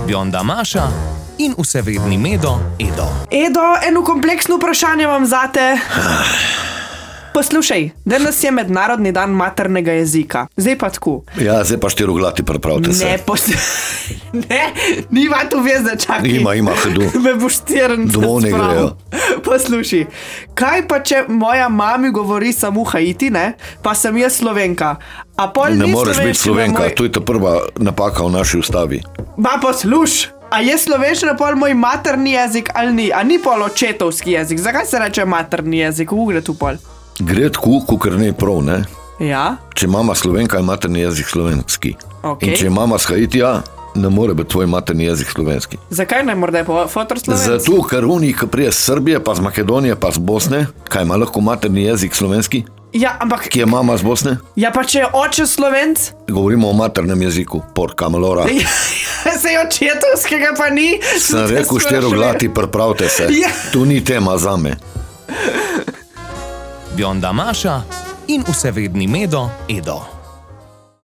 Bionda Maša in vsevedni Medo Edo. Edo, eno kompleksno vprašanje imam zate. Poslušaj, danes je mednarodni dan maternega jezika. Zdaj pa tako. Ja, zdaj pa štiroglati pripravite se. Ne, nima tu veze, čakaj. Ima, hadu. Me boš tirn Domov ne grejo. Poslušaj, kaj pa če moja mami govori samo Haiti, ne? Pa sem jaz Slovenka. A pol Ne ni moreš biti Slovenka, moj... to je ta prva napaka v naši ustavi. Ba posluš, a je slovenščina pol moj materni jezik ali ni? A ni pol očetovski jezik? Zakaj se reče materni jezik? Kako gre tu pol? Gre tako, kakor ne prav, ne? Ja? Če mama Slovenka, je materni jezik slovenski. Okej. In če je mama s Haitija, ne more biti tvoj materni jezik slovenski. Zakaj ne morda je fotor slovenski? Zato, ker oni, ki prije z Srbije, pa z Makedonije, pa z Bosne, kaj ima lahko materni jezik slovenski? Ja, ampak... Ki je mama z Bosne? Ja, pa če je oče Slovenc? Govorimo o maternem jeziku, por kamelora. Sej očetovskega pa ni. Sem rekel štiroglati, pripravite se. Ja. Tu ni tema zame. Bionda Maša in vsevedni Medo Edo.